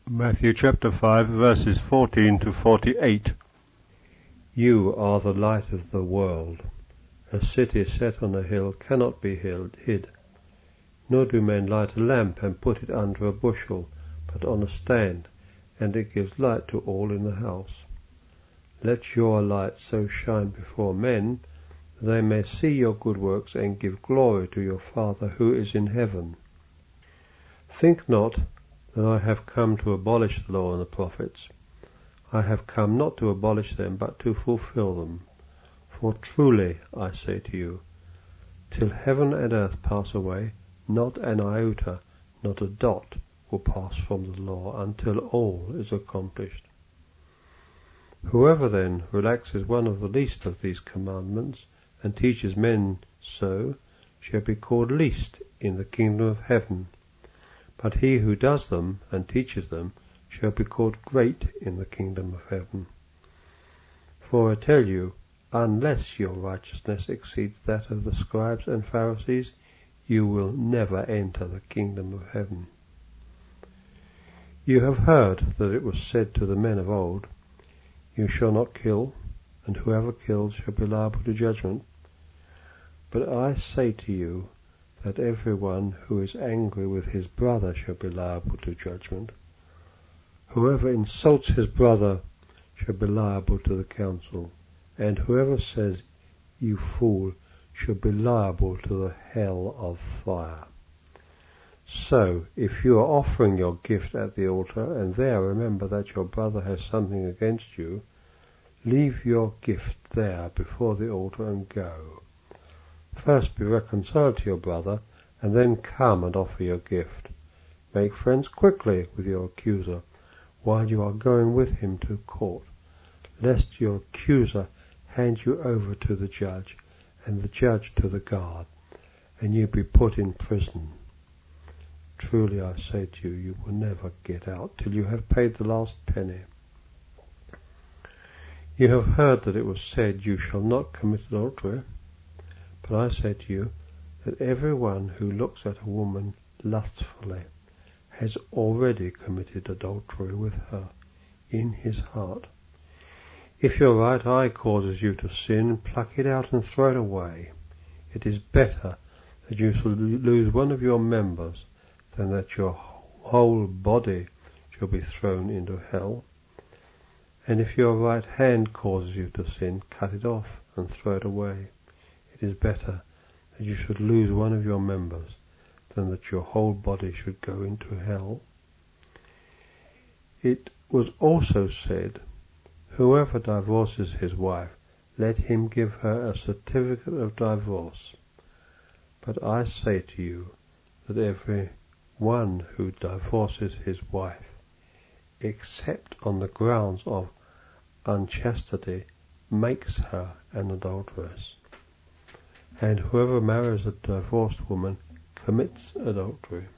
Matthew chapter 5 verses 14 to 48. You are the light of the world. A city set on a hill cannot be hid. Nor do men light a lamp and put it under a bushel, but on a stand, and it gives light to all in the house. Let your light so shine before men, that they may see your good works and give glory to your Father who is in heaven. Think not that I have come to abolish the law and the prophets. I have come not to abolish them, but to fulfill them. For truly, I say to you, till heaven and earth pass away, not an iota, not a dot will pass from the law until all is accomplished. Whoever then relaxes one of the least of these commandments and teaches men so shall be called least in the kingdom of heaven. But he who does them and teaches them shall be called great in the kingdom of heaven. For I tell you, unless your righteousness exceeds that of the scribes and Pharisees, you will never enter the kingdom of heaven. You have heard that it was said to the men of old, You shall not kill, and whoever kills shall be liable to judgment. But I say to you, that everyone who is angry with his brother shall be liable to judgment. Whoever insults his brother shall be liable to the council, and whoever says, You fool, shall be liable to the hell of fire. So, if you are offering your gift at the altar, and there remember that your brother has something against you, leave your gift there before the altar and go. First be reconciled to your brother, and then come and offer your gift. Make friends quickly with your accuser, while you are going with him to court, lest your accuser hand you over to the judge, and the judge to the guard, and you be put in prison. Truly I say to you, you will never get out till you have paid the last penny. You have heard that it was said, You shall not commit adultery. But I say to you that everyone who looks at a woman lustfully has already committed adultery with her in his heart. If your right eye causes you to sin, pluck it out and throw it away. It is better that you should lose one of your members than that your whole body shall be thrown into hell. And if your right hand causes you to sin, cut it off and throw it away. It is better that you should lose one of your members than that your whole body should go into hell. It was also said, Whoever divorces his wife, let him give her a certificate of divorce. But I say to you that every one who divorces his wife, except on the grounds of unchastity, makes her an adulteress. And whoever marries a divorced woman commits adultery.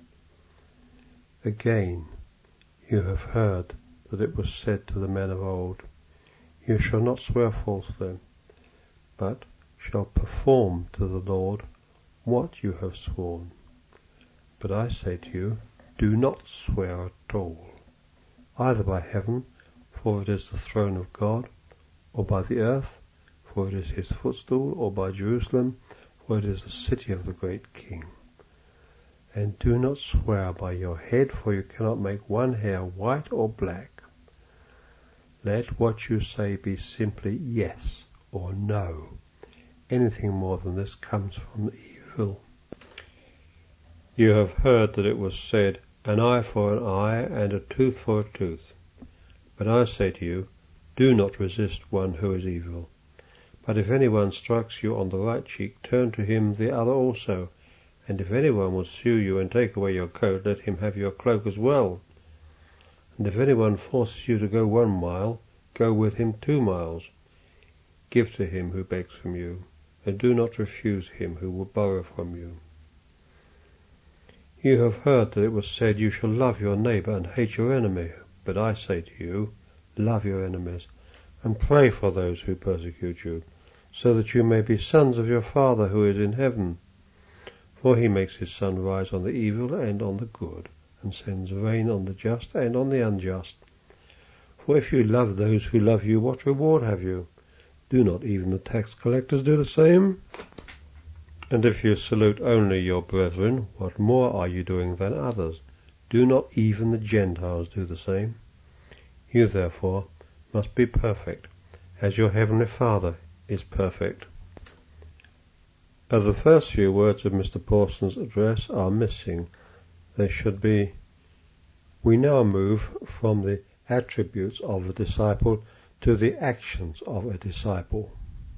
Again, you have heard that it was said to the men of old, You shall not swear falsely, but shall perform to the Lord what you have sworn. But I say to you, do not swear at all, either by heaven, for it is the throne of God, or by the earth, for it is his footstool, or by Jerusalem, for it is the city of the great King. And do not swear by your head, for you cannot make one hair white or black. Let what you say be simply yes or no. Anything more than this comes from evil. You have heard that it was said, An eye for an eye, and a tooth for a tooth. But I say to you, do not resist one who is evil. But if anyone strikes you on the right cheek, turn to him the other also. And if anyone will sue you and take away your coat, let him have your cloak as well. And if anyone forces you to go 1 mile, go with him 2 miles. Give to him who begs from you, and do not refuse him who will borrow from you. You have heard that it was said, You shall love your neighbour and hate your enemy. But I say to you, love your enemies, and pray for those who persecute you, so that you may be sons of your Father who is in heaven. For he makes his sun rise on the evil and on the good, and sends rain on the just and on the unjust. For if you love those who love you, what reward have you? Do not even the tax collectors do the same? And if you salute only your brethren, what more are you doing than others? Do not even the Gentiles do the same? You therefore must be perfect, as your heavenly Father is perfect. As the first few words of Mr. Pawson's address are missing, there should be, we now move from the attributes of a disciple to the actions of a disciple.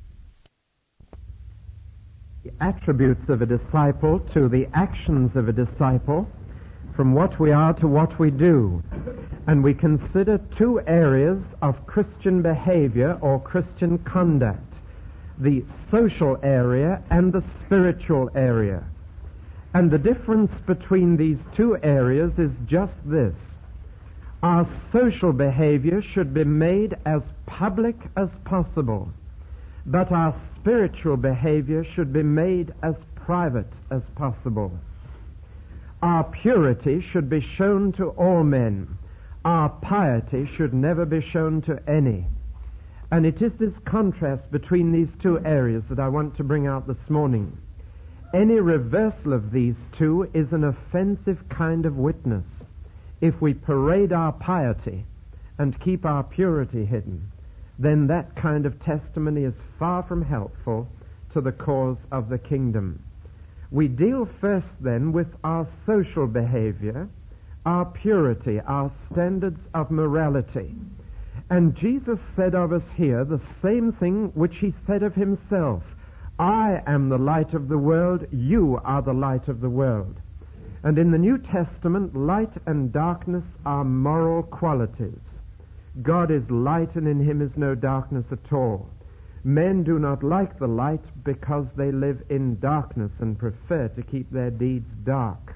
The attributes of a disciple to the actions of a disciple, from what we are to what we do. And we consider two areas of Christian behavior or Christian conduct, the social area and the spiritual area. And the difference between these two areas is just this. Our social behavior should be made as public as possible, but our spiritual behavior should be made as private as possible. Our purity should be shown to all men. Our piety should never be shown to any. And it is this contrast between these two areas that I want to bring out this morning. Any reversal of these two is an offensive kind of witness. If we parade our piety and keep our purity hidden, then that kind of testimony is far from helpful to the cause of the kingdom. We deal first then with our social behavior, our purity, our standards of morality. And Jesus said of us here the same thing which he said of himself. I am the light of the world, you are the light of the world. And in the New Testament, light and darkness are moral qualities. God is light, and in him is no darkness at all. Men do not like the light because they live in darkness and prefer to keep their deeds dark.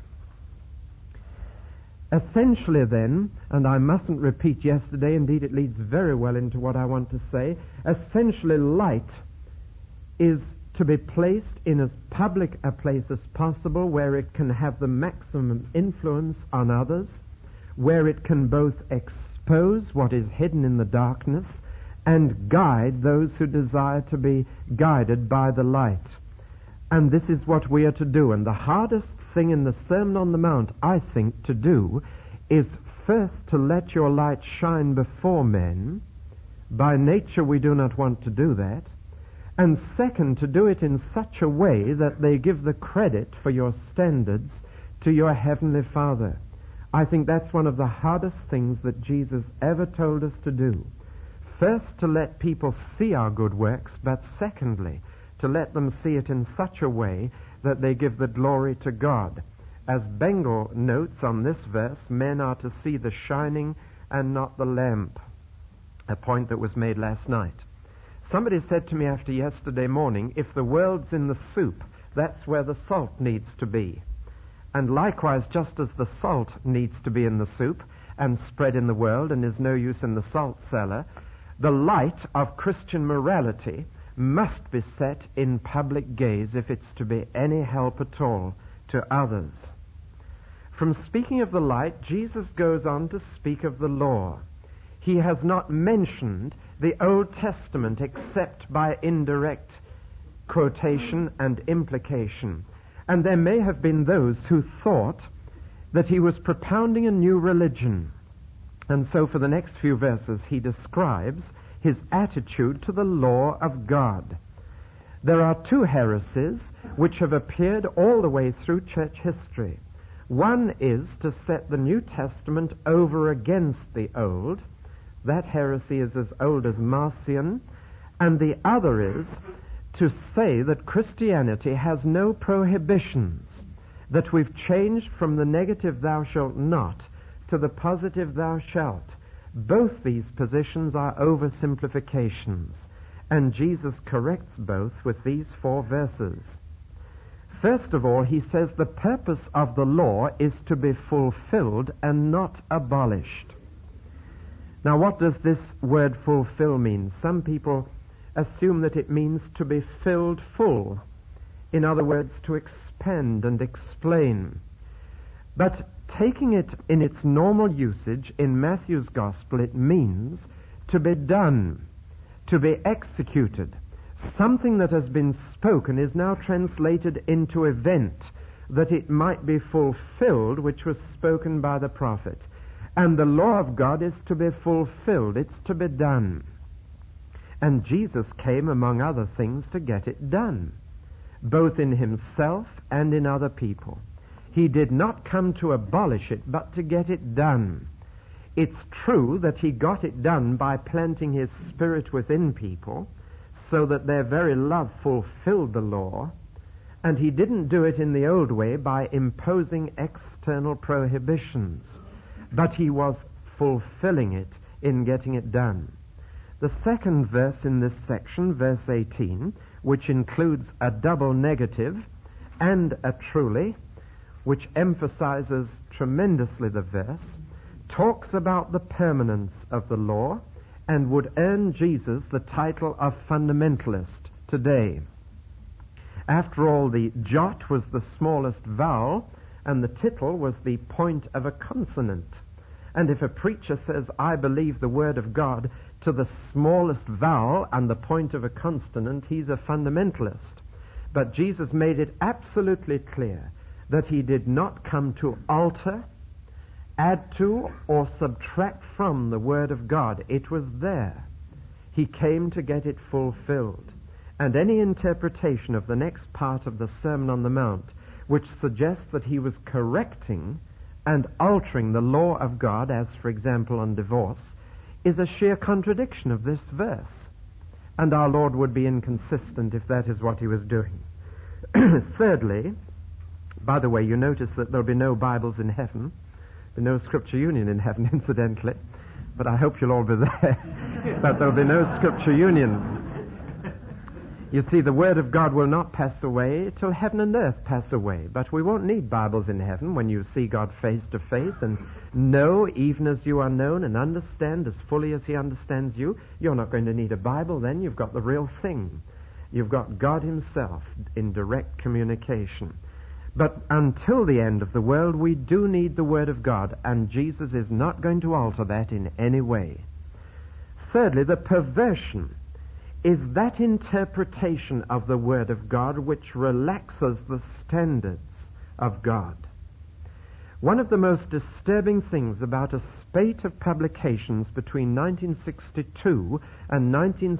Essentially then, and I mustn't repeat yesterday, indeed it leads very well into what I want to say, essentially light is to be placed in as public a place as possible where it can have the maximum influence on others, where it can both expose what is hidden in the darkness and guide those who desire to be guided by the light. And this is what we are to do. And the hardest thing in the Sermon on the Mount, I think, to do is first to let your light shine before men. By nature we do not want to do that. And second, to do it in such a way that they give the credit for your standards to your Heavenly Father. I think that's one of the hardest things that Jesus ever told us to do. First, to let people see our good works, but secondly, to let them see it in such a way that they give the glory to God. As Bengel notes on this verse, men are to see the shining and not the lamp, a point that was made last night. Somebody said to me after yesterday morning, if the world's in the soup, that's where the salt needs to be. And likewise, just as the salt needs to be in the soup and spread in the world and is no use in the salt cellar, the light of Christian morality must be set in public gaze if it's to be any help at all to others. From speaking of the light, Jesus goes on to speak of the law. He has not mentioned the Old Testament except by indirect quotation and implication. And there may have been those who thought that he was propounding a new religion. And so for the next few verses he describes his attitude to the law of God. There are two heresies which have appeared all the way through church history. One is to set the New Testament over against the Old. That heresy is as old as Marcion. And the other is to say that Christianity has no prohibitions, that we've changed from the negative thou shalt not to the positive thou shalt. Both these positions are oversimplifications, and Jesus corrects both with these 4 verses. First of all, he says the purpose of the law is to be fulfilled and not abolished. Now, what does this word fulfill mean? Some people assume that it means to be filled full. In other words, to expand and explain. But taking it in its normal usage in Matthew's Gospel, it means to be done, to be executed. Something that has been spoken is now translated into event, that it might be fulfilled, which was spoken by the prophet. And the law of God is to be fulfilled. It's to be done. And Jesus came, among other things, to get it done, both in himself and in other people. He did not come to abolish it, but to get it done. It's true that he got it done by planting his Spirit within people, so that their very love fulfilled the law, and he didn't do it in the old way by imposing external prohibitions, but he was fulfilling it in getting it done. The second verse in this section, verse 18, which includes a double negative and a truly, which emphasizes tremendously the verse, talks about the permanence of the law and would earn Jesus the title of fundamentalist today. After all, the jot was the smallest vowel and the tittle was the point of a consonant. And if a preacher says, I believe the Word of God to the smallest vowel and the point of a consonant, he's a fundamentalist. But Jesus made it absolutely clear that he did not come to alter, add to, or subtract from the Word of God. It was there. He came to get it fulfilled. And any interpretation of the next part of the Sermon on the Mount, which suggests that he was correcting and altering the law of God, as for example on divorce, is a sheer contradiction of this verse. And our Lord would be inconsistent if that is what he was doing. Thirdly, by the way, you notice that there'll be no Bibles in heaven, no Scripture Union in heaven, incidentally, but I hope you'll all be there. But there'll be no Scripture Union. You see, the Word of God will not pass away till heaven and earth pass away. But we won't need Bibles in heaven when you see God face to face and know even as you are known and understand as fully as he understands you. You're not going to need a Bible then. You've got the real thing. You've got God himself in direct communication. But until the end of the world, we do need the Word of God, and Jesus is not going to alter that in any way. Thirdly, the perversion is that interpretation of the Word of God which relaxes the standards of God. One of the most disturbing things about a spate of publications between 1962 and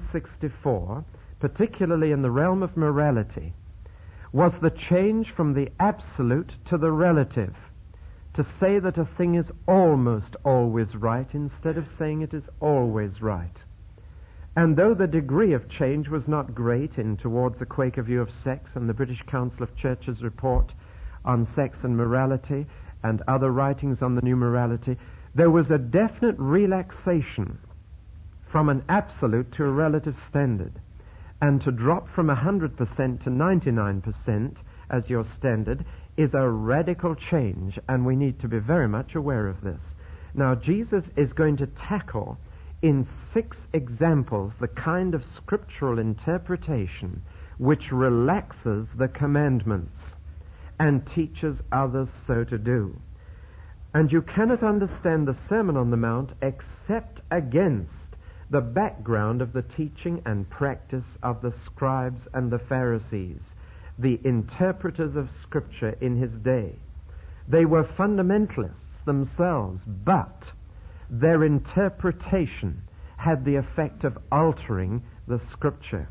1964, particularly in the realm of morality, was the change from the absolute to the relative, to say that a thing is almost always right instead of saying it is always right. And though the degree of change was not great in Towards a Quaker View of Sex and the British Council of Churches report on sex and morality and other writings on the new morality, there was a definite relaxation from an absolute to a relative standard. And to drop from 100% to 99% as your standard is a radical change, and we need to be very much aware of this. Now, Jesus is going to tackle in 6 examples the kind of scriptural interpretation which relaxes the commandments and teaches others so to do. And you cannot understand the Sermon on the Mount except against the background of the teaching and practice of the scribes and the Pharisees, the interpreters of Scripture in his day. They were fundamentalists themselves, but their interpretation had the effect of altering the Scripture.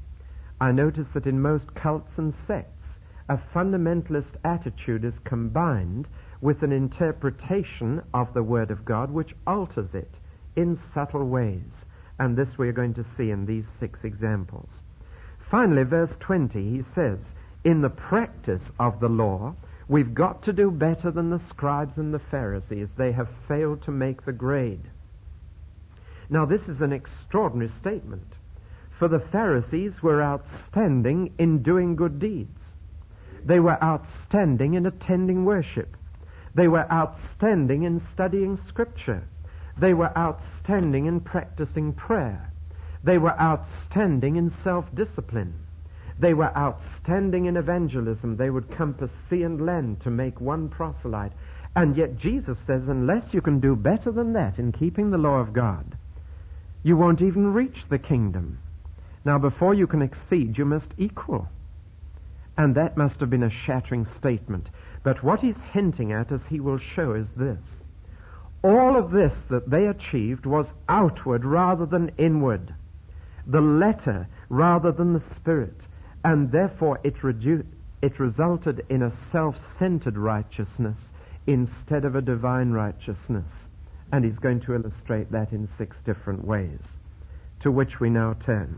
I notice that in most cults and sects, a fundamentalist attitude is combined with an interpretation of the Word of God which alters it in subtle ways. And this we are going to see in these 6 examples. Finally, verse 20, he says, in the practice of the law, we've got to do better than the scribes and the Pharisees. They have failed to make the grade. Now, this is an extraordinary statement, for the Pharisees were outstanding in doing good deeds. They were outstanding in attending worship. They were outstanding in studying Scripture. They were outstanding in practicing prayer. They were outstanding in self-discipline. They were outstanding in evangelism. They would compass sea and land to make one proselyte. And yet Jesus says, unless you can do better than that in keeping the law of God, you won't even reach the kingdom. Now, before you can exceed, you must equal. And that must have been a shattering statement. But what he's hinting at, as he will show, is this. All of this that they achieved was outward rather than inward. The letter rather than the spirit. And therefore it resulted in a self-centered righteousness instead of a divine righteousness. And he's going to illustrate that in 6 different ways, to which we now turn.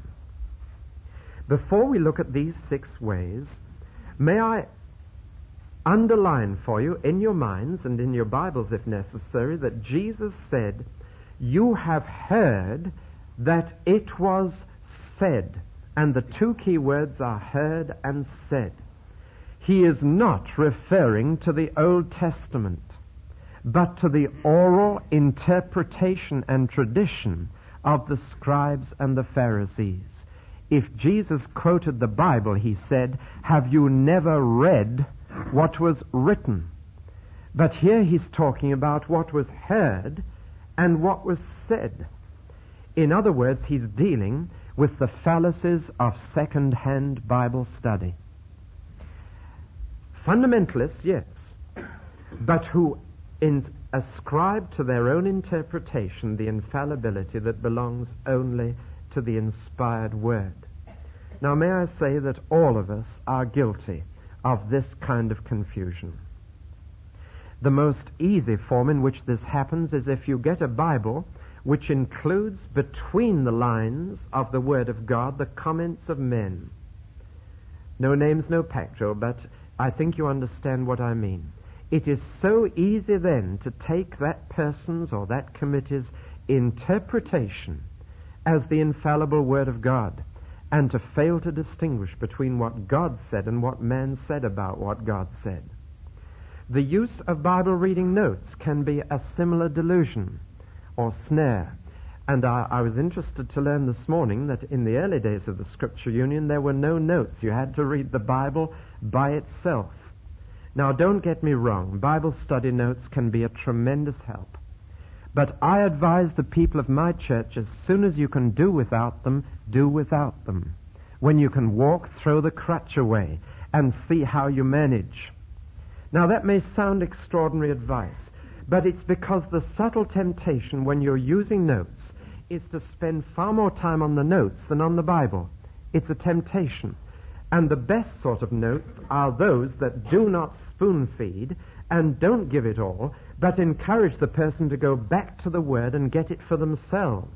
Before we look at these 6 ways, may I underline for you in your minds and in your Bibles if necessary that Jesus said, you have heard that it was said. And the 2 key words are heard and said. He is not referring to the Old Testament, but to the oral interpretation and tradition of the scribes and the Pharisees. If Jesus quoted the Bible, he said, have you never read what was written? But here he's talking about what was heard and what was said. In other words, he's dealing with the fallacies of second-hand Bible study. Fundamentalists, yes, but who ascribe to their own interpretation the infallibility that belongs only to the inspired word. Now, may I say that all of us are guilty of this kind of confusion. The most easy form in which this happens is if you get a Bible which includes between the lines of the Word of God the comments of men. No names, no pacto, but I think you understand what I mean. It is so easy then to take that person's or that committee's interpretation as the infallible Word of God and to fail to distinguish between what God said and what man said about what God said. The use of Bible reading notes can be a similar delusion or snare. And I was interested to learn this morning that in the early days of the Scripture Union there were no notes. You had to read the Bible by itself. Now, don't get me wrong. Bible study notes can be a tremendous help. But I advise the people of my church, as soon as you can do without them, do without them. When you can walk, throw the crutch away and see how you manage. Now, that may sound extraordinary advice, but it's because the subtle temptation when you're using notes is to spend far more time on the notes than on the Bible. It's a temptation. And the best sort of notes are those that do not spoon feed and don't give it all, but encourage the person to go back to the Word and get it for themselves.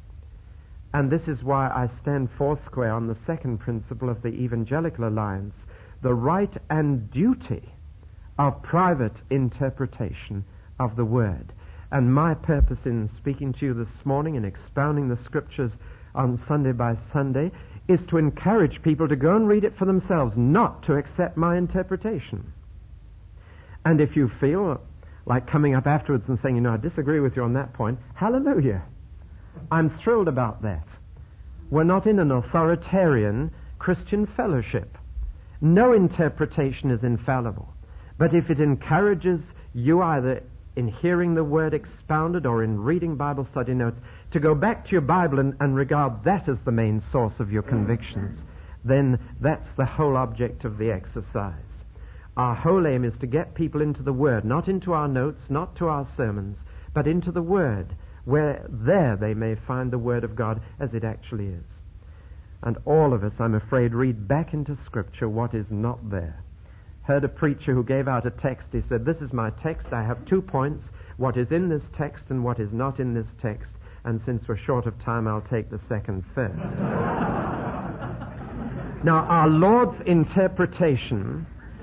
And this is why I stand foursquare on the second principle of the Evangelical Alliance, the right and duty of private interpretation of the Word. And my purpose in speaking to you this morning and expounding the Scriptures on Sunday by Sunday is to encourage people to go and read it for themselves, not to accept my interpretation. And if you feel like coming up afterwards and saying, I disagree with you on that point, hallelujah. I'm thrilled about that. We're not in an authoritarian Christian fellowship. No interpretation is infallible. But if it encourages you either in hearing the Word expounded or in reading Bible study notes to go back to your Bible and regard that as the main source of your convictions, then that's the whole object of the exercise. Our whole aim is to get people into the Word, not into our notes, not to our sermons, but into the Word, where there they may find the Word of God as it actually is. And all of us, I'm afraid, read back into Scripture what is not there. Heard a preacher who gave out a text. He said, this is my text. I have 2 points, what is in this text and what is not in this text. And since we're short of time, I'll take the second first. Now, our Lord's interpretation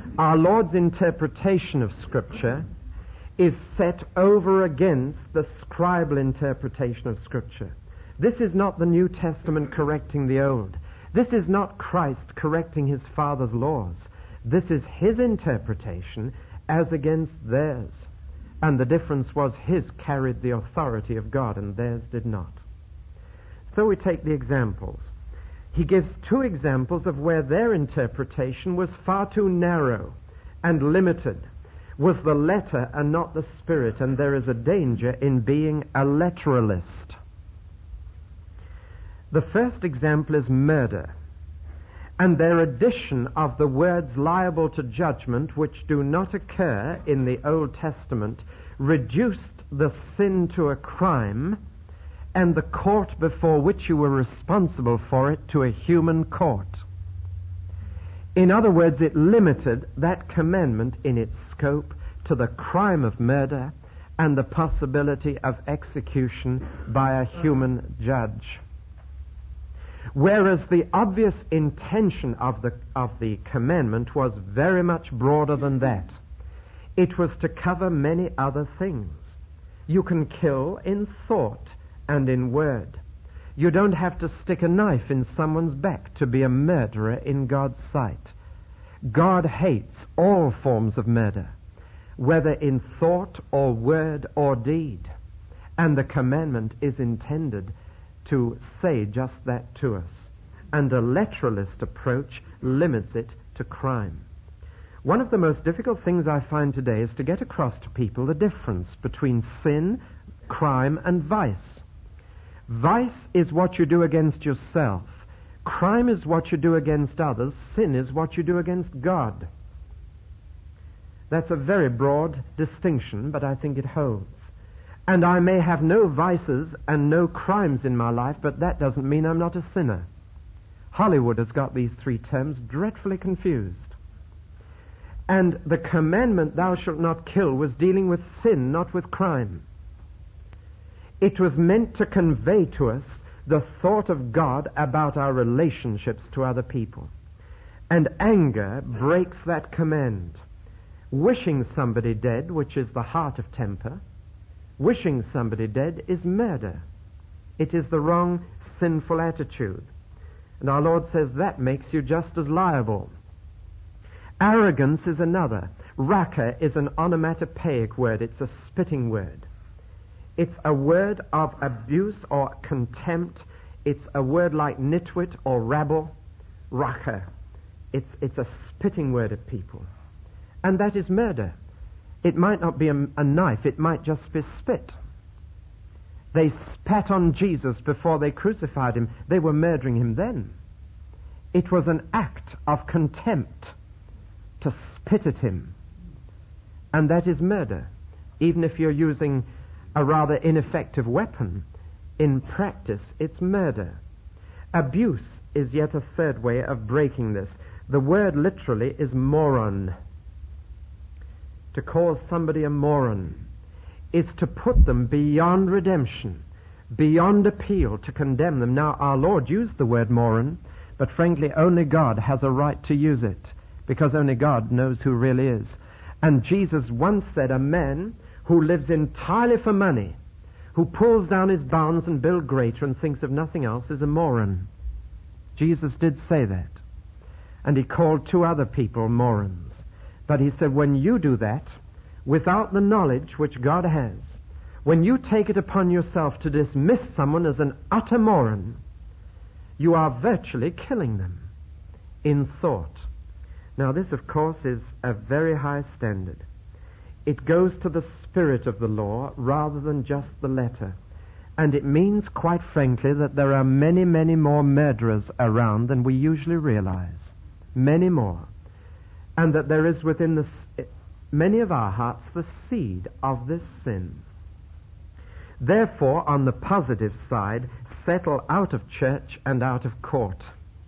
of Scripture is set over against the scribal interpretation of Scripture. This is not the New Testament correcting the Old. This is not Christ correcting his Father's laws. This is his interpretation as against theirs. And the difference was his carried the authority of God and theirs did not. So we take the examples. He gives 2 examples of where their interpretation was far too narrow and limited, was the letter and not the spirit, and there is a danger in being a literalist. The first example is murder, and their addition of the words liable to judgment, which do not occur in the Old Testament, reduced the sin to a crime, and the court before which you were responsible for it to a human court. In other words, it limited that commandment in its scope to the crime of murder and the possibility of execution by a human judge. Whereas the obvious intention of the commandment was very much broader than that. It was to cover many other things. You can kill in thought and in word. You don't have to stick a knife in someone's back to be a murderer in God's sight. God hates all forms of murder, whether in thought or word or deed. And the commandment is intended to say just that to us. And a literalist approach limits it to crime. One of the most difficult things I find today is to get across to people the difference between sin, crime, and vice. Vice is what you do against yourself. Crime is what you do against others. Sin is what you do against God. That's a very broad distinction, but I think it holds. And I may have no vices and no crimes in my life, but that doesn't mean I'm not a sinner. Hollywood has got these three terms dreadfully confused. And the commandment, thou shalt not kill, was dealing with sin, not with crime. It was meant to convey to us the thought of God about our relationships to other people. And anger breaks that command. Wishing somebody dead, which is the heart of temper, wishing somebody dead is murder. It is the wrong, sinful attitude. And our Lord says that makes you just as liable. Arrogance is another. Raka is an onomatopoeic word. It's a spitting word. It's a word of abuse or contempt. It's a word like nitwit or rabble. Raka. It's a spitting word at people. And that is murder. It might not be a knife. It might just be spit. They spat on Jesus before they crucified him. They were murdering him then. It was an act of contempt to spit at him. And that is murder. Even if you're using a rather ineffective weapon, in practice it's murder. Abuse is yet a third way of breaking this. The word literally is moron. To call somebody a moron is to put them beyond redemption, beyond appeal, to condemn them. Now, our Lord used the word moron, but frankly, only God has a right to use it, because only God knows who really is. And Jesus once said, a man who lives entirely for money, who pulls down his barns and builds greater and thinks of nothing else, is a moron. Jesus did say that. And he called two other people morons. But he said, when you do that, without the knowledge which God has, when you take it upon yourself to dismiss someone as an utter moron, you are virtually killing them in thought. Now this, of course, is a very high standard. It goes to the spirit of the law rather than just the letter. And it means, quite frankly, that there are many, many more murderers around than we usually realize. Many more. And that there is within many of our hearts the seed of this sin. Therefore, on the positive side, settle out of church and out of court.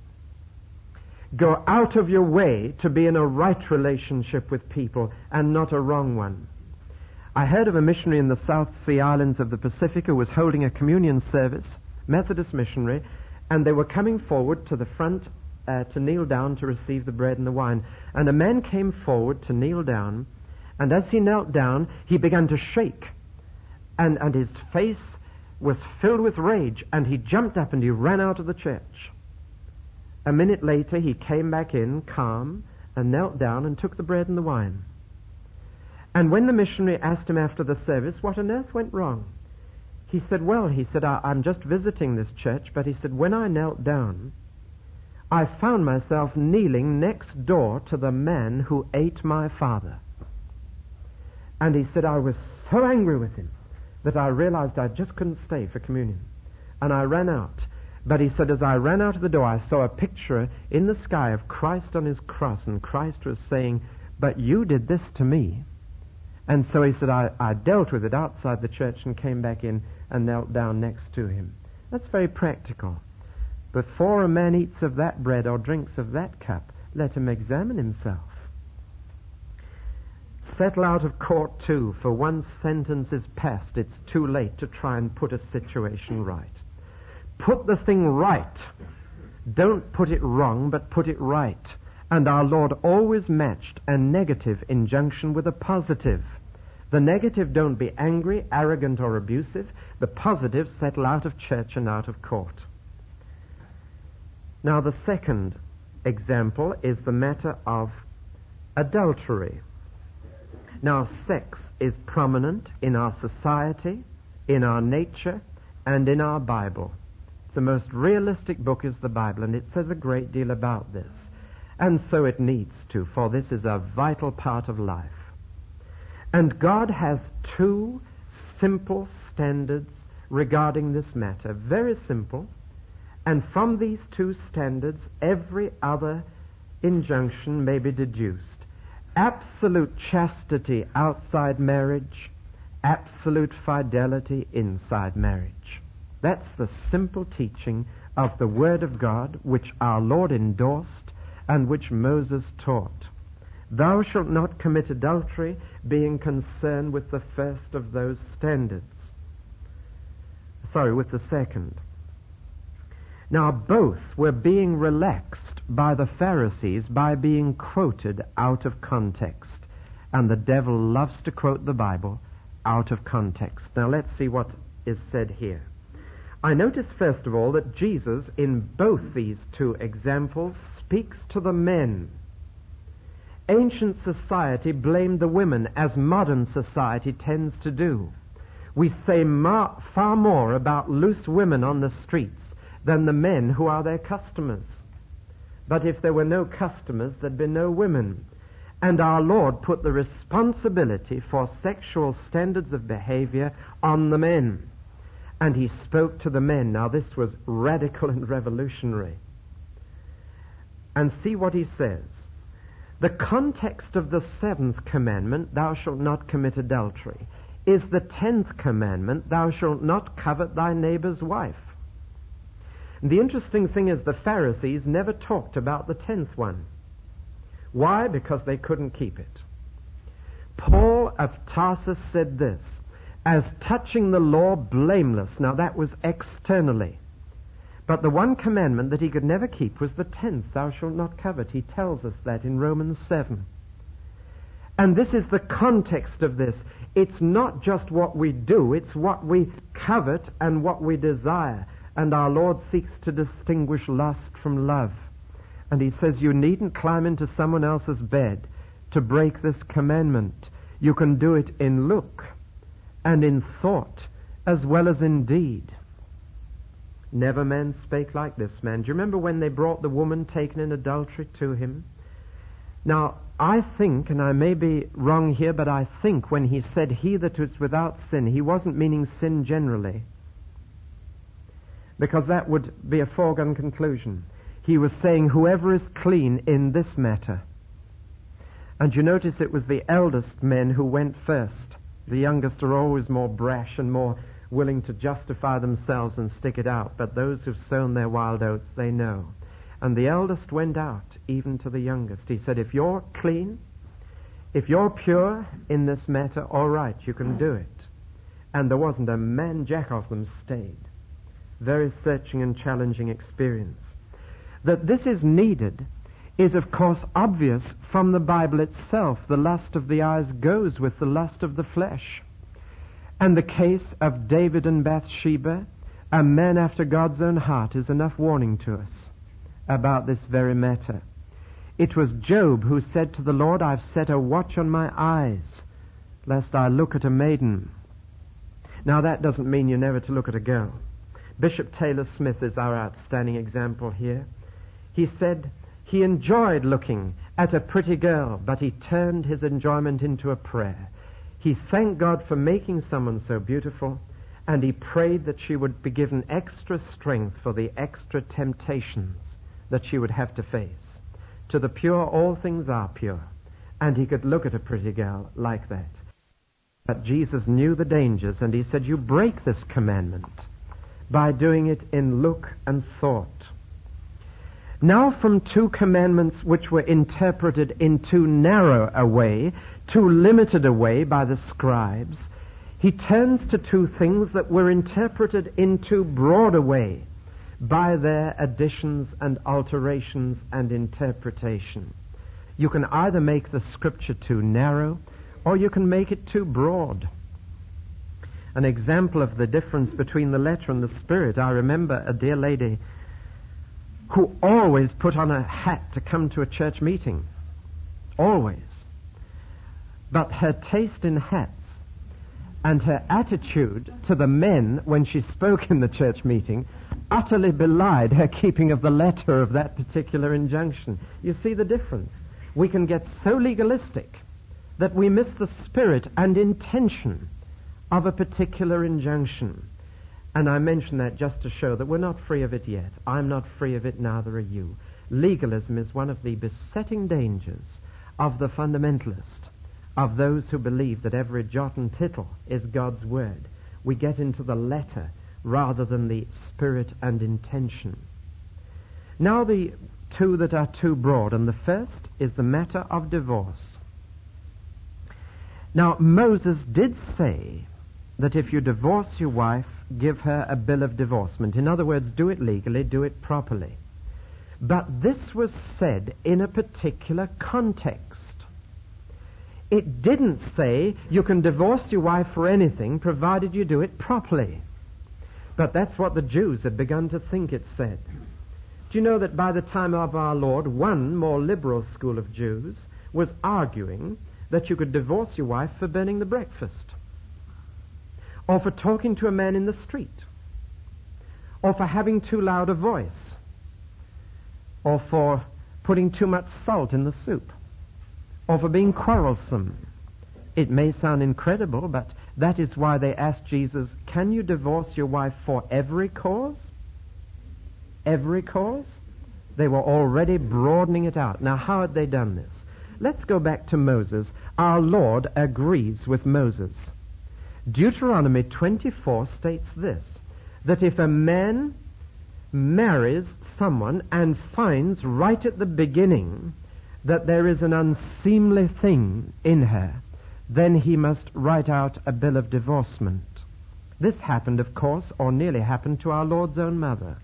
Go out of your way to be in a right relationship with people and not a wrong one. I heard of a missionary in the South Sea Islands of the Pacific who was holding a communion service, Methodist missionary, and they were coming forward to the front to kneel down to receive the bread and the wine. And a man came forward to kneel down, and as he knelt down, he began to shake. And his face was filled with rage, and he jumped up and he ran out of the church. A minute later, he came back in, calm, and knelt down and took the bread and the wine. And when the missionary asked him after the service, what on earth went wrong? He said, I'm just visiting this church, but he said, when I knelt down, I found myself kneeling next door to the man who ate my father. And he said, I was so angry with him that I realized I just couldn't stay for communion. And I ran out. But he said, as I ran out of the door, I saw a picture in the sky of Christ on his cross, and Christ was saying, but you did this to me. And so he said, I dealt with it outside the church and came back in and knelt down next to him. That's very practical. Before a man eats of that bread or drinks of that cup, let him examine himself. Settle out of court too, for once sentence is passed, it's too late to try and put a situation right. Put the thing right. Don't put it wrong, but put it right. And our Lord always matched a negative injunction with a positive. The negative, don't be angry, arrogant, or abusive. The positive, settle out of church and out of court. Now the second example is the matter of adultery. Now sex is prominent in our society, in our nature, and in our Bible. The most realistic book is the Bible, and it says a great deal about this. And so it needs to, for this is a vital part of life. And God has two simple standards regarding this matter, very simple, and from these two standards every other injunction may be deduced. Absolute chastity outside marriage, absolute fidelity inside marriage. That's the simple teaching of the Word of God, which our Lord endorsed and which Moses taught. Thou shalt not commit adultery, being concerned with the first of those standards. With the second. Now both were being relaxed by the Pharisees by being quoted out of context. And the devil loves to quote the Bible out of context. Now let's see what is said here. I notice first of all that Jesus in both these two examples speaks to the men. Ancient society blamed the women as modern society tends to do. We say far more about loose women on the streets than the men who are their customers. But if there were no customers, there'd be no women. And our Lord put the responsibility for sexual standards of behavior on the men. And he spoke to the men. Now this was radical and revolutionary. And see what he says. The context of the 7th commandment, thou shalt not commit adultery, is the 10th commandment, thou shalt not covet thy neighbor's wife. And the interesting thing is the Pharisees never talked about the 10th one. Why? Because they couldn't keep it. Paul of Tarsus said this, as touching the law blameless. Now that was externally. But the one commandment that he could never keep was the 10th, thou shalt not covet. He tells us that in Romans 7. And this is the context of this. It's not just what we do, it's what we covet and what we desire. And our Lord seeks to distinguish lust from love. And he says you needn't climb into someone else's bed to break this commandment. You can do it in look and in thought as well as in deed. Never man spake like this man. Do you remember when they brought the woman taken in adultery to him? Now, I think, and I may be wrong here, but I think when he said he that was without sin, he wasn't meaning sin generally, because that would be a foregone conclusion. He was saying whoever is clean in this matter. And you notice it was the eldest men who went first. The youngest are always more brash and more willing to justify themselves and stick it out. But those who've sown their wild oats, they know. And the eldest went out, even to the youngest. He said, if you're clean, if you're pure in this matter, all right, you can do it. And there wasn't a man jack of them stayed. Very searching and challenging experience. That this is needed is, of course, obvious from the Bible itself. The lust of the eyes goes with the lust of the flesh. And the case of David and Bathsheba, a man after God's own heart, is enough warning to us about this very matter. It was Job who said to the Lord, I've set a watch on my eyes, lest I look at a maiden. Now that doesn't mean you're never to look at a girl. Bishop Taylor Smith is our outstanding example here. He said he enjoyed looking at a pretty girl, but he turned his enjoyment into a prayer. He thanked God for making someone so beautiful, and he prayed that she would be given extra strength for the extra temptations that she would have to face. To the pure, all things are pure. And he could look at a pretty girl like that. But Jesus knew the dangers, and he said, you break this commandment by doing it in look and thought. Now from two commandments which were interpreted in too narrow a way, too limited a way by the scribes, he turns to two things that were interpreted in too broad a way by their additions and alterations and interpretation. You can either make the scripture too narrow, or you can make it too broad. An example of the difference between the letter and the spirit, I remember a dear lady who always put on a hat to come to a church meeting. Always. But her taste in hats and her attitude to the men when she spoke in the church meeting utterly belied her keeping of the letter of that particular injunction. You see the difference? We can get so legalistic that we miss the spirit and intention of a particular injunction. And I mention that just to show that we're not free of it yet. I'm not free of it, neither are you. Legalism is one of the besetting dangers of the fundamentalist, of those who believe that every jot and tittle is God's word. We get into the letter rather than the spirit and intention. Now the two that are too broad, and the first is the matter of divorce. Now Moses did say that if you divorce your wife, give her a bill of divorcement. In other words, do it legally, do it properly. But this was said in a particular context. It didn't say you can divorce your wife for anything provided you do it properly. But that's what the Jews had begun to think it said. Do you know that by the time of our Lord, one more liberal school of Jews was arguing that you could divorce your wife for burning the breakfast, or for talking to a man in the street, or for having too loud a voice, or for putting too much salt in the soup, or for being quarrelsome. It may sound incredible, but that is why they asked Jesus, can you divorce your wife for every cause? Every cause? They were already broadening it out. Now, how had they done this? Let's go back to Moses. Our Lord agrees with Moses. Deuteronomy 24 states this, that if a man marries someone and finds right at the beginning that there is an unseemly thing in her, then he must write out a bill of divorcement. This happened, of course, or nearly happened, to our Lord's own mother.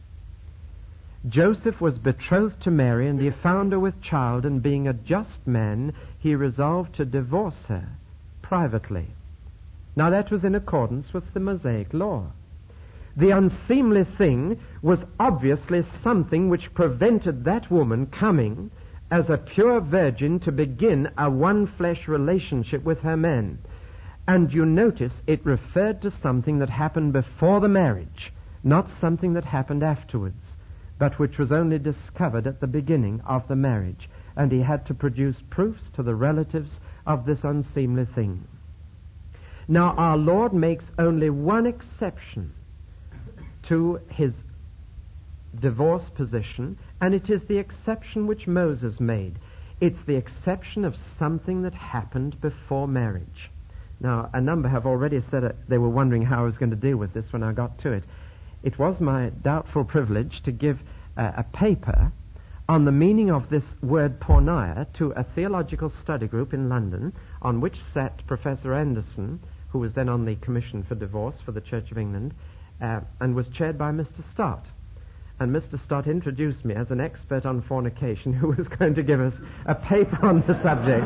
Joseph was betrothed to Mary, and he found her with child, and being a just man, he resolved to divorce her privately. Now that was in accordance with the Mosaic law. The unseemly thing was obviously something which prevented that woman coming as a pure virgin to begin a one-flesh relationship with her man. And you notice it referred to something that happened before the marriage, not something that happened afterwards, but which was only discovered at the beginning of the marriage. And he had to produce proofs to the relatives of this unseemly thing. Now our Lord makes only one exception to his divorce position, and it is the exception which Moses made. It's the exception of something that happened before marriage. Now, a number have already said it. They were wondering how I was going to deal with this when I got to it. It was my doubtful privilege to give a paper on the meaning of this word porneia to a theological study group in London, on which sat Professor Anderson, who was then on the Commission for Divorce for the Church of England, and was chaired by Mr. Stott. And Mr. Stott introduced me as an expert on fornication who was going to give us a paper on the subject.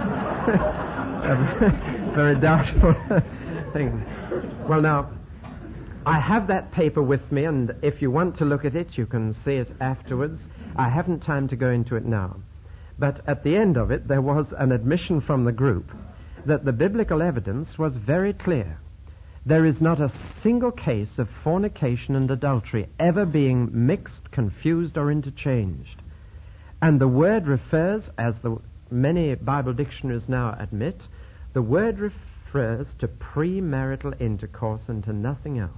A very doubtful thing. Well, now, I have that paper with me, and if you want to look at it, you can see it afterwards. I haven't time to go into it now. But at the end of it, there was an admission from the group that the biblical evidence was very clear. There is not a single case of fornication and adultery ever being mixed, confused, or interchanged. And the word refers, as the many Bible dictionaries now admit, the word refers to premarital intercourse and to nothing else.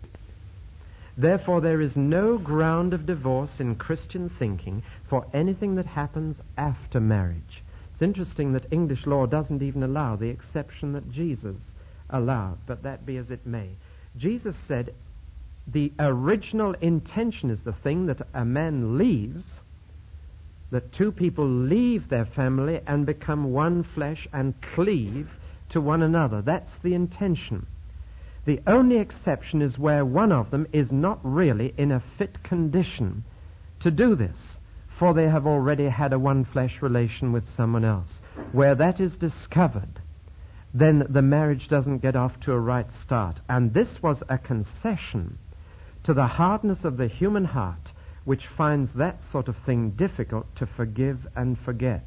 Therefore, there is no ground of divorce in Christian thinking for anything that happens after marriage. It's interesting that English law doesn't even allow the exception that Jesus allowed, but that be as it may. Jesus said the original intention is the thing that a man leaves, that two people leave their family and become one flesh and cleave to one another. That's the intention. The only exception is where one of them is not really in a fit condition to do this, for they have already had a one-flesh relation with someone else. Where that is discovered, then the marriage doesn't get off to a right start. And this was a concession to the hardness of the human heart, which finds that sort of thing difficult to forgive and forget.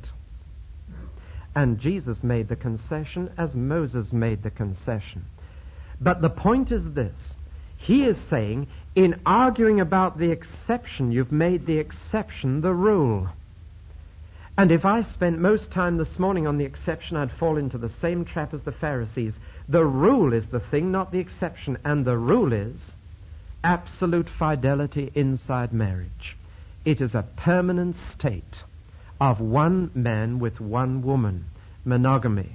And Jesus made the concession as Moses made the concession. But the point is this. He is saying, in arguing about the exception, you've made the exception the rule. And if I spent most time this morning on the exception, I'd fall into the same trap as the Pharisees. The rule is the thing, not the exception. And the rule is absolute fidelity inside marriage. It is a permanent state of one man with one woman, monogamy.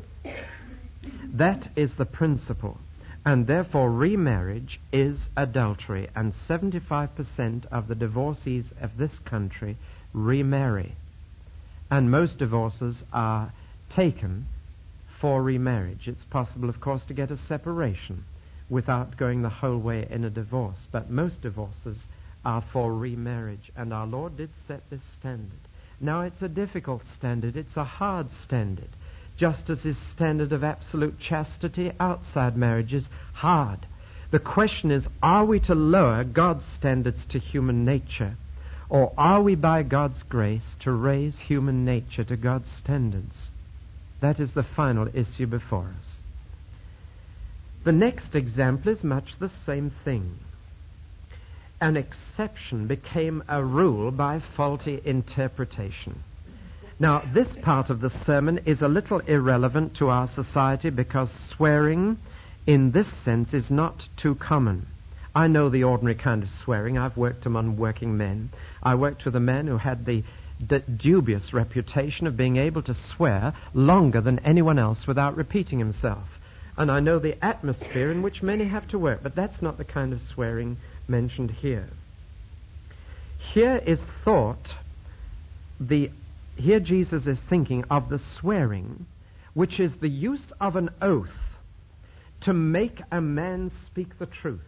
That is the principle. And therefore remarriage is adultery, and 75% of the divorcees of this country remarry. And most divorces are taken for remarriage. It's possible, of course, to get a separation without going the whole way in a divorce, but most divorces are for remarriage, and our Lord did set this standard. Now, it's a difficult standard. It's a hard standard. Just as his standard of absolute chastity outside marriage is hard. The question is, are we to lower God's standards to human nature, or are we by God's grace to raise human nature to God's standards? That is the final issue before us. The next example is much the same thing. An exception became a rule by faulty interpretation. Now, this part of the sermon is a little irrelevant to our society because swearing in this sense is not too common. I know the ordinary kind of swearing. I've worked among working men. I worked with a man who had the dubious reputation of being able to swear longer than anyone else without repeating himself. And I know the atmosphere in which many have to work, but that's not the kind of swearing mentioned here. Here is thought Here Jesus is thinking of the swearing, which is the use of an oath to make a man speak the truth.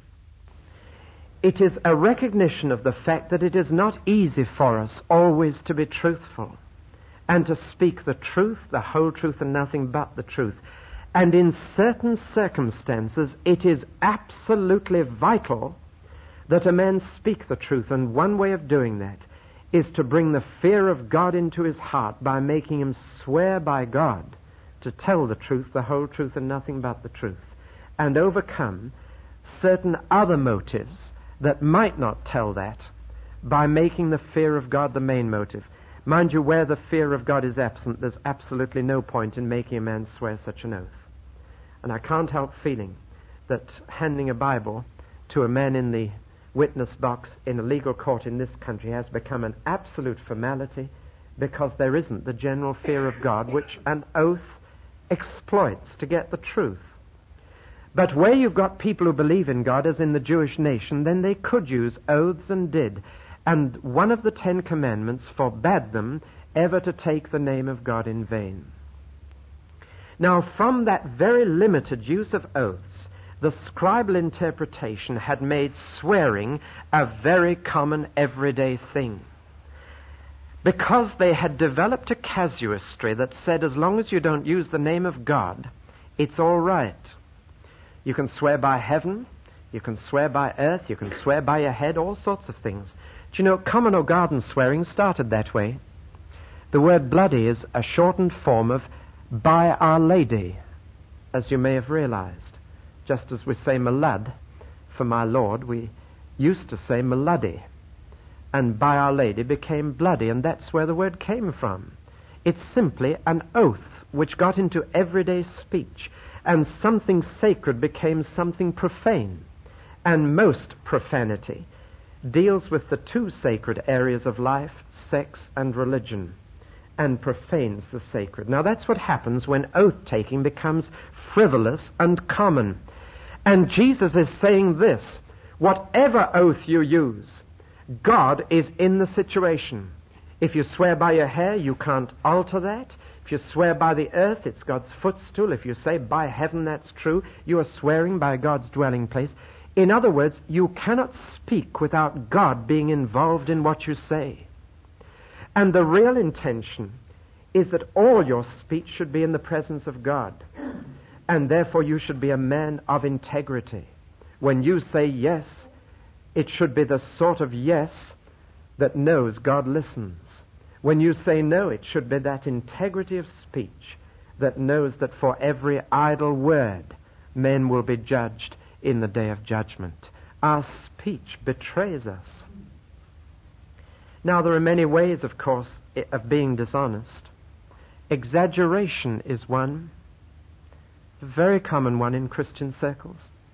It is a recognition of the fact that it is not easy for us always to be truthful and to speak the truth, the whole truth, and nothing but the truth. And in certain circumstances, it is absolutely vital that a man speak the truth, and one way of doing that is to bring the fear of God into his heart by making him swear by God to tell the truth, the whole truth, and nothing but the truth, and overcome certain other motives that might not tell that by making the fear of God the main motive. Mind you, where the fear of God is absent, there's absolutely no point in making a man swear such an oath. And I can't help feeling that handing a Bible to a man in the witness box in a legal court in this country has become an absolute formality because there isn't the general fear of God which an oath exploits to get the truth. But where you've got people who believe in God, as in the Jewish nation, then they could use oaths and did. And one of the 10 Commandments forbade them ever to take the name of God in vain. Now, from that very limited use of oaths, the scribal interpretation had made swearing a very common everyday thing. Because they had developed a casuistry that said as long as you don't use the name of God, it's all right. You can swear by heaven, you can swear by earth, you can swear by your head, all sorts of things. Do you know, common or garden swearing started that way. The word bloody is a shortened form of by Our Lady, as you may have realized. Just as we say Malad for my Lord, we used to say Maluddy. And by Our Lady became bloody, and that's where the word came from. It's simply an oath which got into everyday speech. and something sacred became something profane. And most profanity deals with the two sacred areas of life, sex and religion, and profanes the sacred. Now that's what happens when oath-taking becomes frivolous and common. And Jesus is saying this: whatever oath you use, God is in the situation. If you swear by your hair, you can't alter that. If you swear by the earth, it's God's footstool. If you say by heaven, that's true. You are swearing by God's dwelling place. In other words, you cannot speak without God being involved in what you say. And the real intention is that all your speech should be in the presence of God. And therefore you should be a man of integrity. When you say yes, it should be the sort of yes that knows God listens. When you say no, it should be that integrity of speech that knows that for every idle word, men will be judged in the day of judgment. Our speech betrays us. Now, there are many ways, of course, of being dishonest. Exaggeration is one, a very common one in Christian circles,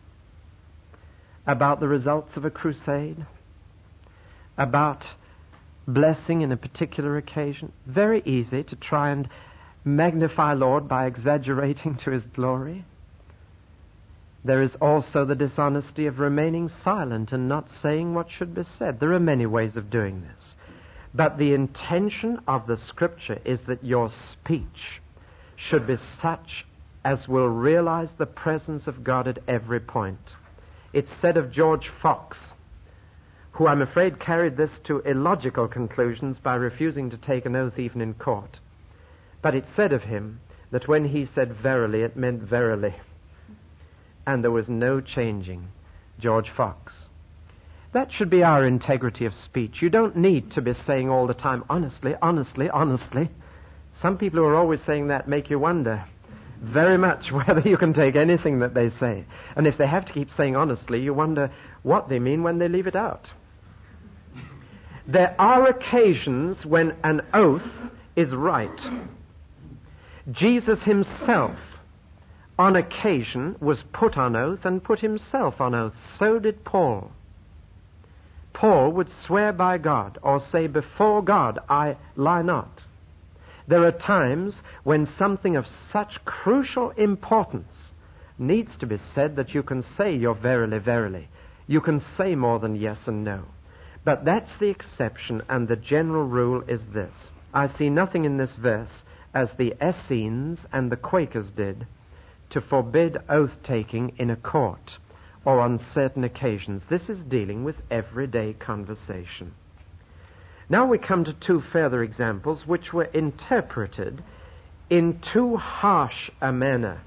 about the results of a crusade, about blessing in a particular occasion. Very easy to try and magnify Lord by exaggerating to His glory. There is also the dishonesty of remaining silent and not saying what should be said. There are many ways of doing this. But the intention of the Scripture is that your speech should be such as will realize the presence of God at every point. It's said of George Fox, who I'm afraid carried this to illogical conclusions by refusing to take an oath even in court. But it's said of him that when he said verily, it meant verily. And there was no changing George Fox. That should be our integrity of speech. You don't need to be saying all the time, honestly, honestly, honestly. Some people who are always saying that make you wonder very much whether you can take anything that they say. And if they have to keep saying honestly, you wonder what they mean when they leave it out. There are occasions when an oath is right. Jesus himself, on occasion, was put on oath and put himself on oath. So did Paul. Paul would swear by God or say, before God I lie not. There are times when something of such crucial importance needs to be said that you can say your verily, verily. You can say more than yes and no. But that's the exception, and the general rule is this. I see nothing in this verse, as the Essenes and the Quakers did, to forbid oath-taking in a court or on certain occasions. This is dealing with everyday conversation. Now we come to two further examples which were interpreted in too harsh a manner.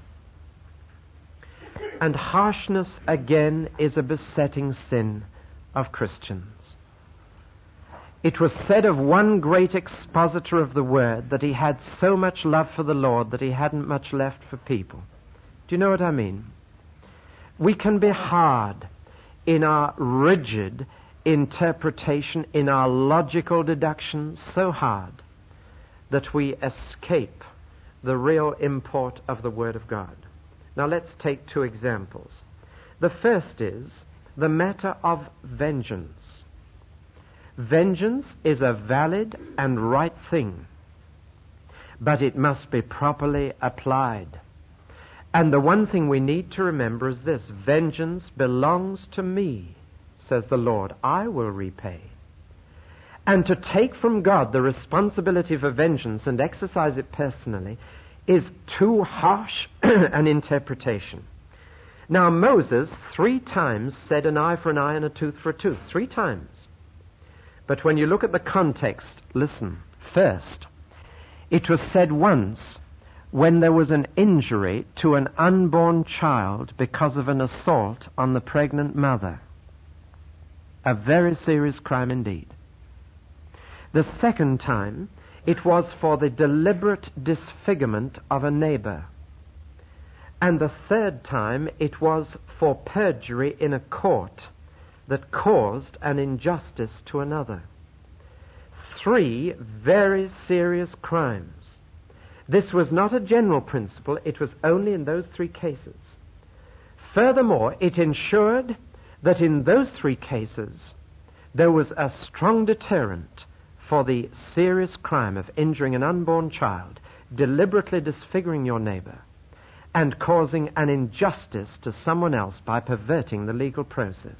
And harshness, again, is a besetting sin of Christians. It was said of one great expositor of the Word that he had so much love for the Lord that he hadn't much left for people. Do you know what I mean? We can be hard in our rigid interpretation, in our logical deductions, so hard that we escape the real import of the Word of God. Now let's take two examples. The first is the matter of vengeance. Vengeance is a valid and right thing, but it must be properly applied. And the one thing we need to remember is this: vengeance belongs to me, says the Lord. I will repay. And to take from God the responsibility for vengeance and exercise it personally is too harsh an interpretation. Now Moses 3 times said an eye for an eye and a tooth for a tooth. 3 times. But when you look at the context, listen. First, it was said once when there was an injury to an unborn child because of an assault on the pregnant mother. A very serious crime indeed. The second time, it was for the deliberate disfigurement of a neighbor. And the third time, it was for perjury in a court that caused an injustice to another. 3 very serious crimes. This was not a general principle, it was only in those three cases. Furthermore, it ensured that in those three cases there was a strong deterrent for the serious crime of injuring an unborn child, deliberately disfiguring your neighbor, and causing an injustice to someone else by perverting the legal process.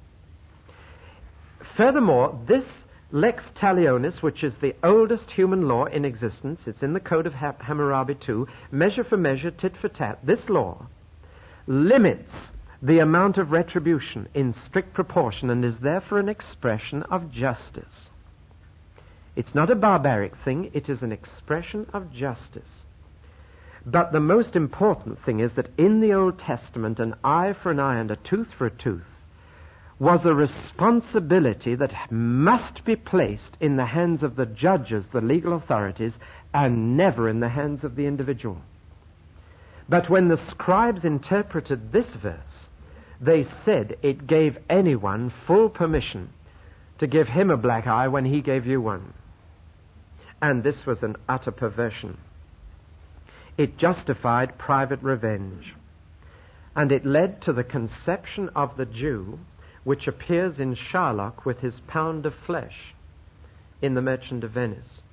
Furthermore, this Lex Talionis, which is the oldest human law in existence, it's in the Code of Hammurabi too, measure for measure, tit for tat, this law limits the amount of retribution in strict proportion and is therefore an expression of justice. It's not a barbaric thing, it is an expression of justice. But the most important thing is that in the Old Testament, an eye for an eye and a tooth for a tooth was a responsibility that must be placed in the hands of the judges, the legal authorities, and never in the hands of the individual. But when the scribes interpreted this verse, they said it gave anyone full permission to give him a black eye when he gave you one. And this was an utter perversion. It justified private revenge. And it led to the conception of the Jew, which appears in Shylock with his pound of flesh in The Merchant of Venice.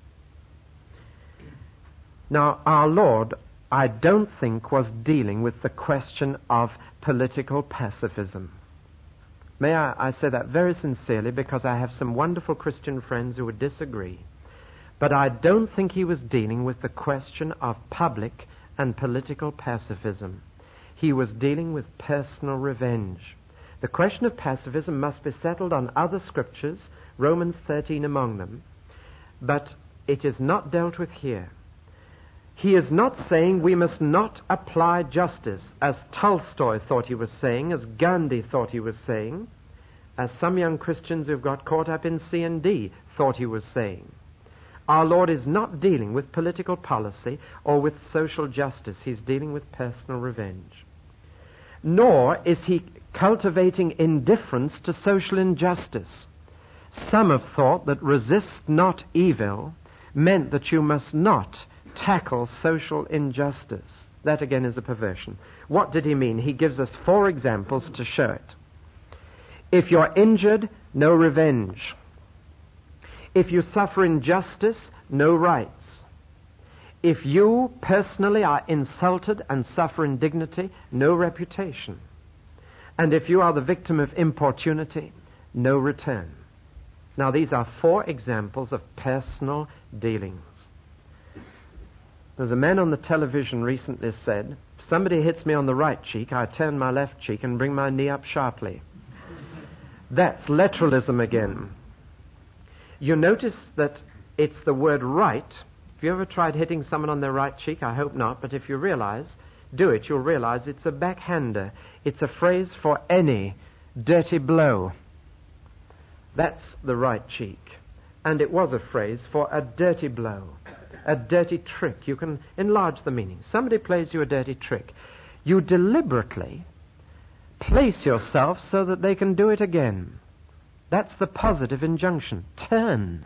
Now, our Lord, I don't think, was dealing with the question of political pacifism. May I say that very sincerely, because I have some wonderful Christian friends who would disagree. But I don't think he was dealing with the question of public and political pacifism. He was dealing with personal revenge. The question of pacifism must be settled on other scriptures, Romans 13 among them, but it is not dealt with here. He is not saying we must not apply justice, as Tolstoy thought he was saying, as Gandhi thought he was saying, as some young Christians who've got caught up in C&D thought he was saying. Our Lord is not dealing with political policy or with social justice. He's dealing with personal revenge. Nor is he cultivating indifference to social injustice. Some have thought that resist not evil meant that you must not tackle social injustice. That again is a perversion. What did he mean? He gives us 4 examples to show it. If you're injured, no revenge. If you suffer injustice, no rights. If you personally are insulted and suffer indignity, no reputation. And if you are the victim of importunity, no return. Now these are 4 examples of personal dealings. There's a man on the television recently said, if somebody hits me on the right cheek, I turn my left cheek and bring my knee up sharply. That's literalism again. You notice that it's the word right. Have you ever tried hitting someone on their right cheek? I hope not, but if you do it, you'll realize it's a backhander. It's a phrase for any dirty blow. That's the right cheek. And it was a phrase for a dirty blow, a dirty trick. You can enlarge the meaning. Somebody plays you a dirty trick. You deliberately place yourself so that they can do it again. That's the positive injunction. Turn.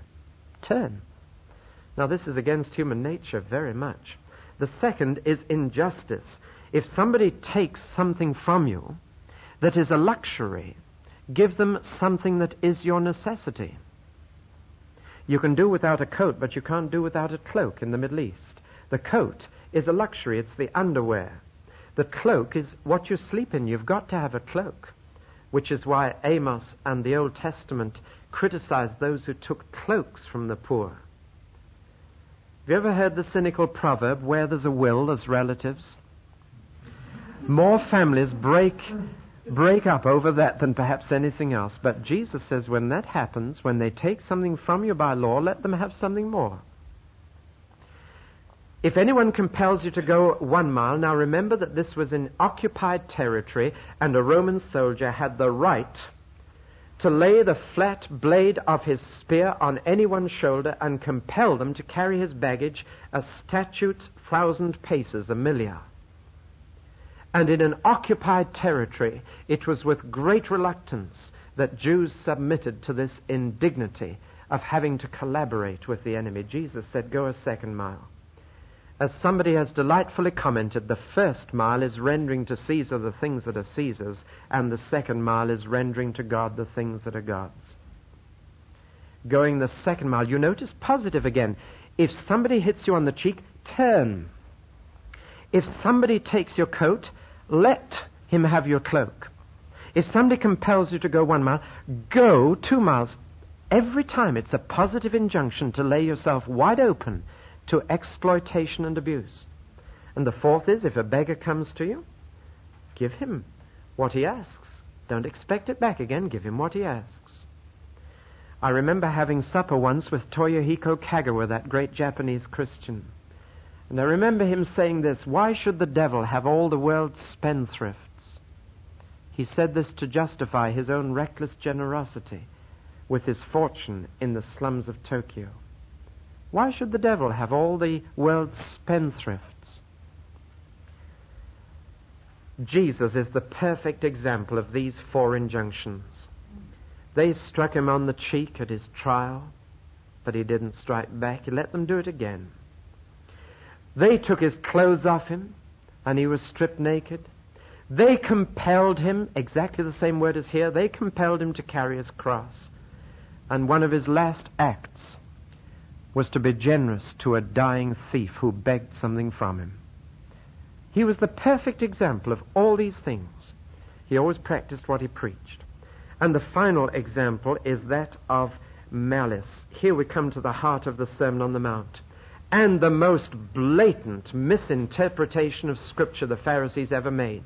Now this is against human nature very much. The second is injustice. If somebody takes something from you that is a luxury, give them something that is your necessity. You can do without a coat, but you can't do without a cloak in the Middle East. The coat is a luxury. It's the underwear. The cloak is what you sleep in. You've got to have a cloak, which is why Amos and the Old Testament criticized those who took cloaks from the poor. Have you ever heard the cynical proverb, where there's a will, there's relatives? More families break up over that than perhaps anything else. But Jesus says when that happens, when they take something from you by law, let them have something more. If anyone compels you to go 1 mile, now remember that this was in occupied territory, and a Roman soldier had the right to lay the flat blade of his spear on anyone's shoulder and compel them to carry his baggage a statute 1,000 paces, a millia. And in an occupied territory, it was with great reluctance that Jews submitted to this indignity of having to collaborate with the enemy. Jesus said, go a 2nd mile. As somebody has delightfully commented, the first mile is rendering to Caesar the things that are Caesar's, and the second mile is rendering to God the things that are God's. Going the second mile, you notice positive again. If somebody hits you on the cheek, turn. If somebody takes your coat, let him have your cloak. If somebody compels you to go 1 mile, go 2 miles. Every time it's a positive injunction to lay yourself wide open to exploitation and abuse. And the fourth is, if a beggar comes to you, give him what he asks. Don't expect it back again. Give him what he asks. I remember having supper once with Toyohiko Kagawa, that great Japanese Christian. And I remember him saying this, why should the devil have all the world's spendthrifts? He said this to justify his own reckless generosity with his fortune in the slums of Tokyo. Why should the devil have all the world's spendthrifts? Jesus is the perfect example of these 4 injunctions. They struck him on the cheek at his trial, but he didn't strike back. He let them do it again. They took his clothes off him, and he was stripped naked. They compelled him, exactly the same word as here, they compelled him to carry his cross. And one of his last acts was to be generous to a dying thief who begged something from him. He was the perfect example of all these things. He always practiced what he preached. And the final example is that of malice. Here we come to the heart of the Sermon on the Mount, and the most blatant misinterpretation of Scripture the Pharisees ever made.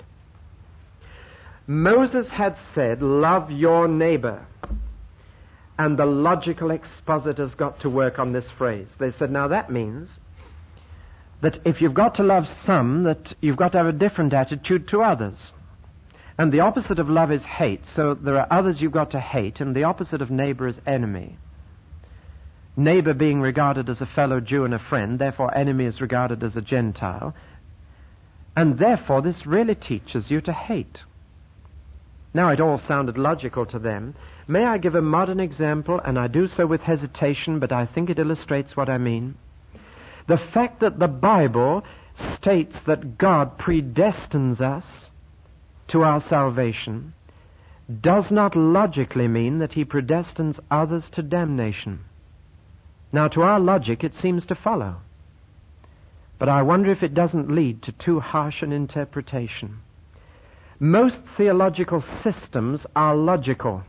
Moses had said, love your neighbor. And the logical expositors got to work on this phrase. They said, now that means that if you've got to love some, that you've got to have a different attitude to others. And the opposite of love is hate, so there are others you've got to hate, and the opposite of neighbor is enemy. Neighbor being regarded as a fellow Jew and a friend, therefore enemy is regarded as a Gentile. And therefore this really teaches you to hate. Now it all sounded logical to them. May I give a modern example, and I do so with hesitation, but I think it illustrates what I mean. The fact that the Bible states that God predestines us to our salvation does not logically mean that he predestines others to damnation. Now, to our logic, it seems to follow. But I wonder if it doesn't lead to too harsh an interpretation. Most theological systems are logical.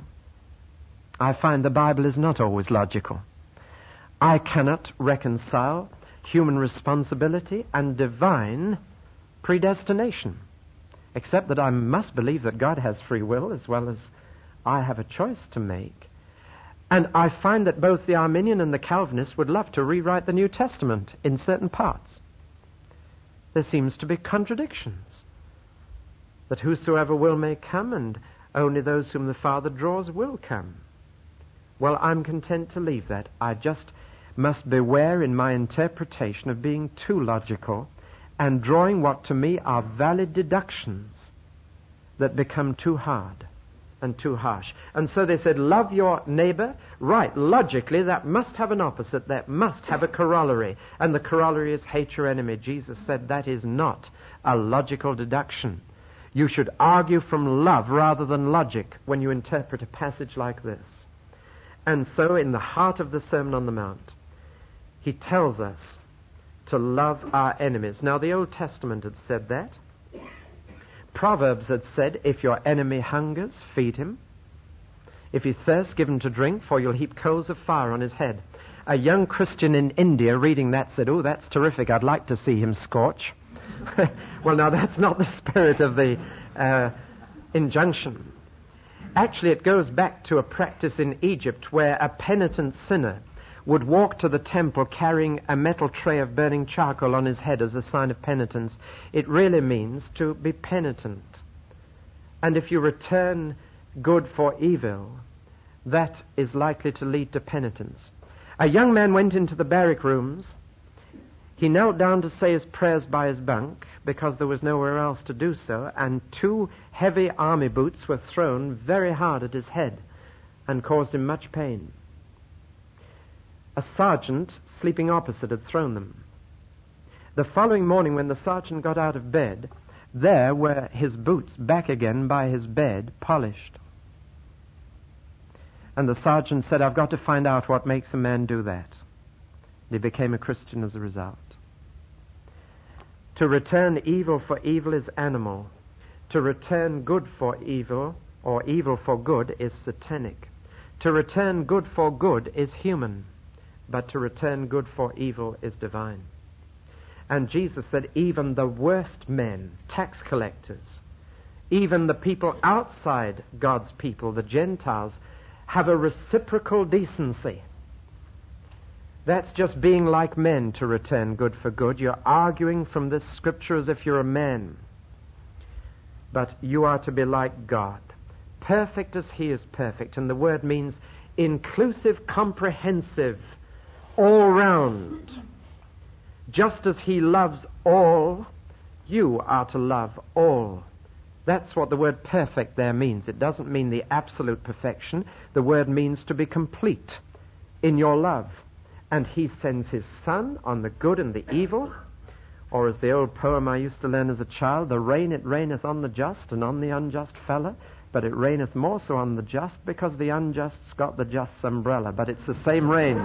I find the Bible is not always logical. I cannot reconcile human responsibility and divine predestination, except that I must believe that God has free will as well as I have a choice to make. And I find that both the Arminian and the Calvinist would love to rewrite the New Testament in certain parts. There seems to be contradictions. That whosoever will may come, and only those whom the Father draws will come. Well, I'm content to leave that. I just must beware in my interpretation of being too logical and drawing what to me are valid deductions that become too hard and too harsh. And so they said, love your neighbor. Right, logically, that must have an opposite. That must have a corollary. And the corollary is hate your enemy. Jesus said that is not a logical deduction. You should argue from love rather than logic when you interpret a passage like this. And so in the heart of the Sermon on the Mount, he tells us to love our enemies. Now, the Old Testament had said that. Proverbs had said, if your enemy hungers, feed him. If he thirsts, give him to drink, for you'll heap coals of fire on his head. A young Christian in India reading that said, oh, that's terrific, I'd like to see him scorch. Well, now, that's not the spirit of the injunction. Actually, it goes back to a practice in Egypt where a penitent sinner would walk to the temple carrying a metal tray of burning charcoal on his head as a sign of penitence. It really means to be penitent. And if you return good for evil, that is likely to lead to penitence. A young man went into the barrack rooms. He knelt down to say his prayers by his bunk because there was nowhere else to do so, and 2 heavy army boots were thrown very hard at his head and caused him much pain. A sergeant sleeping opposite had thrown them. The following morning when the sergeant got out of bed, there were his boots back again by his bed, polished. And the sergeant said, I've got to find out what makes a man do that. He became a Christian as a result. To return evil for evil is animal. To return good for evil, or evil for good, is satanic. To return good for good is human, but to return good for evil is divine. And Jesus said, even the worst men, tax collectors, even the people outside God's people, the Gentiles, have a reciprocal decency. That's just being like men to return good for good. You're arguing from this scripture as if you're a man. But you are to be like God, perfect as He is perfect. And the word means inclusive, comprehensive, all round. Just as He loves all, you are to love all. That's what the word perfect there means. It doesn't mean the absolute perfection. The word means to be complete in your love. And He sends His Son on the good and the evil. Or as the old poem I used to learn as a child, the rain it raineth on the just and on the unjust fella, but it raineth more so on the just because the unjust's got the just's umbrella. But it's the same rain.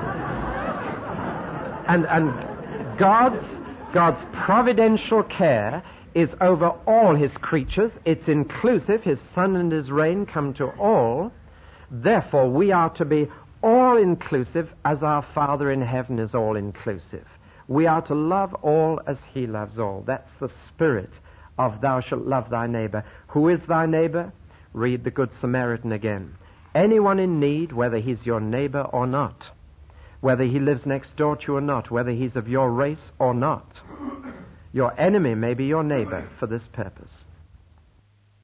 And God's providential care is over all His creatures. It's inclusive. His sun and His rain come to all. Therefore, we are to be all-inclusive as our Father in heaven is all-inclusive. We are to love all as He loves all. That's the spirit of thou shalt love thy neighbor. Who is thy neighbor? Read the Good Samaritan again. Anyone in need, whether he's your neighbor or not, whether he lives next door to you or not, whether he's of your race or not. Your enemy may be your neighbor for this purpose.